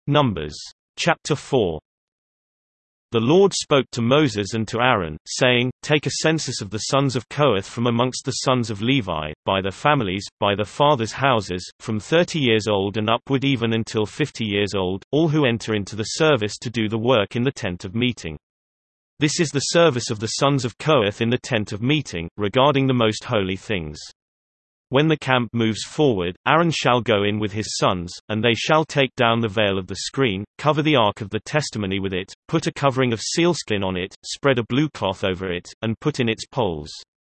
Numbers. Chapter 4. The Lord spoke to Moses and to Aaron, saying, Take a census of the sons of Kohath from amongst the sons of Levi, by their families, by their fathers' houses, from 30 years old and upward even until 50 years old, all who enter into the service to do the work in the tent of meeting. This is the service of the sons of Kohath in the tent of meeting, regarding the most holy things. When the camp moves forward, Aaron shall go in with his sons, and they shall take down the veil of the screen, cover the ark of the testimony with it, put a covering of sealskin on it, spread a blue cloth over it, and put in its poles.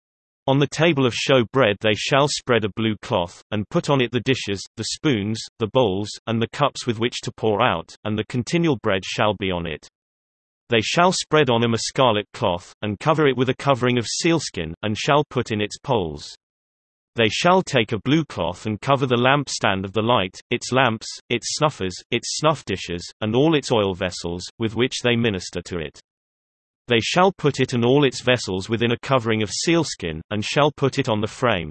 On the table of show bread they shall spread a blue cloth, and put on it the dishes, the spoons, the bowls, and the cups with which to pour out, and the continual bread shall be on it. They shall spread on him a scarlet cloth, and cover it with a covering of sealskin, and shall put in its poles. They shall take a blue cloth and cover the lampstand of the light, its lamps, its snuffers, its snuff dishes, and all its oil vessels, with which they minister to it. They shall put it and all its vessels within a covering of sealskin, and shall put it on the frame.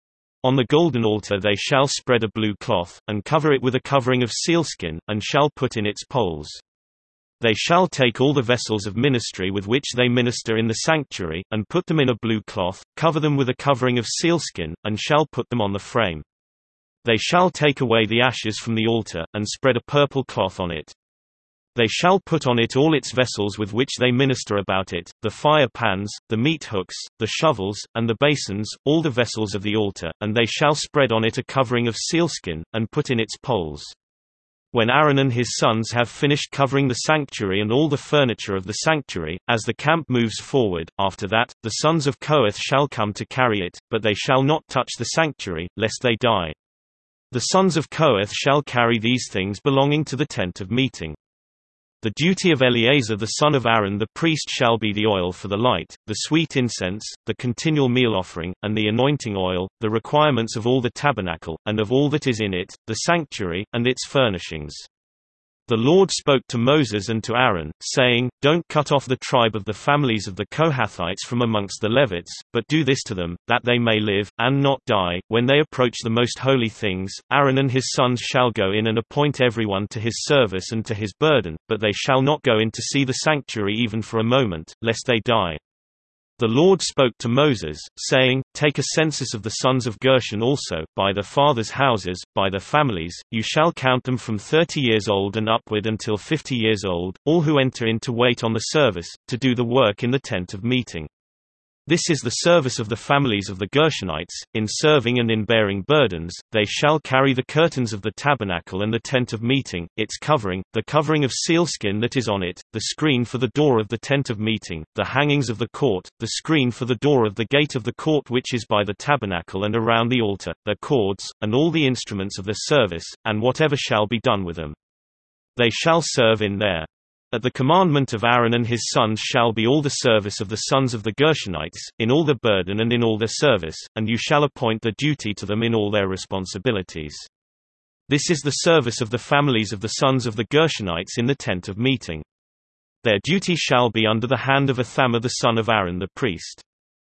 On the golden altar they shall spread a blue cloth, and cover it with a covering of sealskin, and shall put in its poles. They shall take all the vessels of ministry with which they minister in the sanctuary, and put them in a blue cloth, cover them with a covering of sealskin, and shall put them on the frame. They shall take away the ashes from the altar, and spread a purple cloth on it. They shall put on it all its vessels with which they minister about it, the fire pans, the meat hooks, the shovels, and the basins, all the vessels of the altar, and they shall spread on it a covering of sealskin, and put in its poles. When Aaron and his sons have finished covering the sanctuary and all the furniture of the sanctuary, as the camp moves forward, after that, the sons of Kohath shall come to carry it, but they shall not touch the sanctuary, lest they die. The sons of Kohath shall carry these things belonging to the tent of meeting. The duty of Eleazar the son of Aaron the priest shall be the oil for the light, the sweet incense, the continual meal offering, and the anointing oil, the requirements of all the tabernacle, and of all that is in it, the sanctuary, and its furnishings. The Lord spoke to Moses and to Aaron, saying, Don't cut off the tribe of the families of the Kohathites from amongst the Levites, but do this to them, that they may live, and not die. When they approach the most holy things, Aaron and his sons shall go in and appoint everyone to his service and to his burden, but they shall not go in to see the sanctuary even for a moment, lest they die. The Lord spoke to Moses, saying, Take a census of the sons of Gershon also, by their fathers' houses, by their families, you shall count them from 30 years old and upward until 50 years old, all who enter in to wait on the service, to do the work in the tent of meeting. This is the service of the families of the Gershonites, in serving and in bearing burdens. They shall carry the curtains of the tabernacle and the tent of meeting, its covering, the covering of sealskin that is on it, the screen for the door of the tent of meeting, the hangings of the court, the screen for the door of the gate of the court which is by the tabernacle and around the altar, their cords, and all the instruments of their service, and whatever shall be done with them. They shall serve in there. At the commandment of Aaron and his sons shall be all the service of the sons of the Gershonites, in all their burden and in all their service, and you shall appoint their duty to them in all their responsibilities. This is the service of the families of the sons of the Gershonites in the tent of meeting. Their duty shall be under the hand of Ithamar the son of Aaron the priest.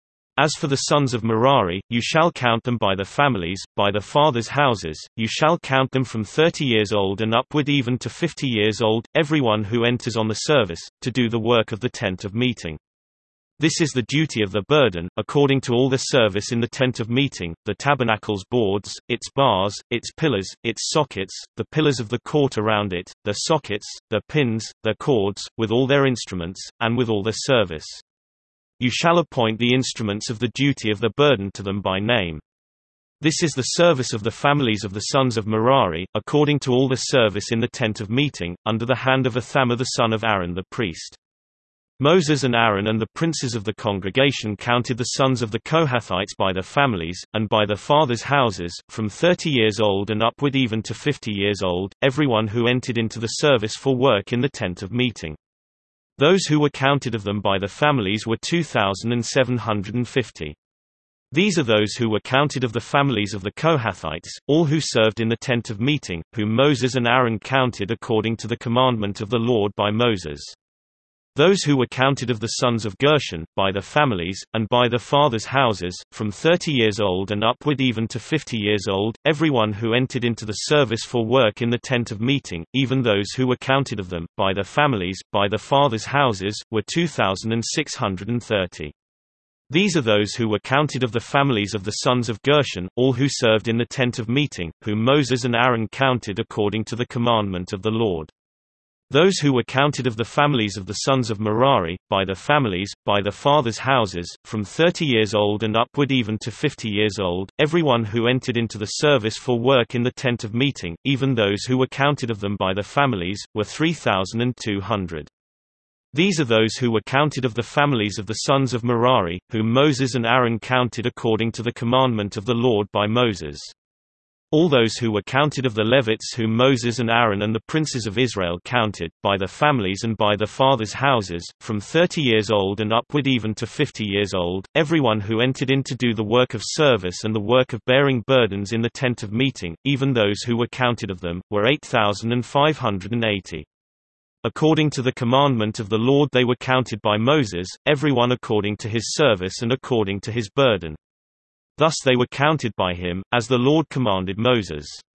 As for the sons of Merari, you shall count them by their families, by their fathers' houses, you shall count them from 30 years old and upward even to 50 years old, everyone who enters on the service, to do the work of the tent of meeting. This is the duty of the burden, according to all the service in the tent of meeting, the tabernacle's boards, its bars, its pillars, its sockets, the pillars of the court around it, their sockets, their pins, their cords, with all their instruments, and with all their service. You shall appoint the instruments of the duty of the burden to them by name. This is the service of the families of the sons of Merari, according to all the service in the tent of meeting, under the hand of Ithamar the son of Aaron the priest. Moses and Aaron and the princes of the congregation counted the sons of the Kohathites by their families, and by their fathers' houses, from 30 years old and upward even to 50 years old, everyone who entered into the service for work in the tent of meeting. Those who were counted of them by their families were 2,750. These are those who were counted of the families of the Kohathites, all who served in the tent of meeting, whom Moses and Aaron counted according to the commandment of the Lord by Moses. Those who were counted of the sons of Gershon, by their families, and by their fathers' houses, from 30 years old and upward even to 50 years old, everyone who entered into the service for work in the tent of meeting, even those who were counted of them, by their families, by their fathers' houses, were 2,630. These are those who were counted of the families of the sons of Gershon, all who served in the tent of meeting, whom Moses and Aaron counted according to the commandment of the Lord. Those who were counted of the families of the sons of Merari, by their families, by their fathers' houses, from 30 years old and upward even to 50 years old, everyone who entered into the service for work in the tent of meeting, even those who were counted of them by their families, were 3,200. These are those who were counted of the families of the sons of Merari, whom Moses and Aaron counted according to the commandment of the Lord by Moses. All those who were counted of the Levites whom Moses and Aaron and the princes of Israel counted, by their families and by their fathers' houses, from 30 years old and upward even to 50 years old, everyone who entered in to do the work of service and the work of bearing burdens in the tent of meeting, even those who were counted of them, were 8,580. According to the commandment of the Lord they were counted by Moses, everyone according to his service and according to his burden. Thus they were counted by him, as the Lord commanded Moses.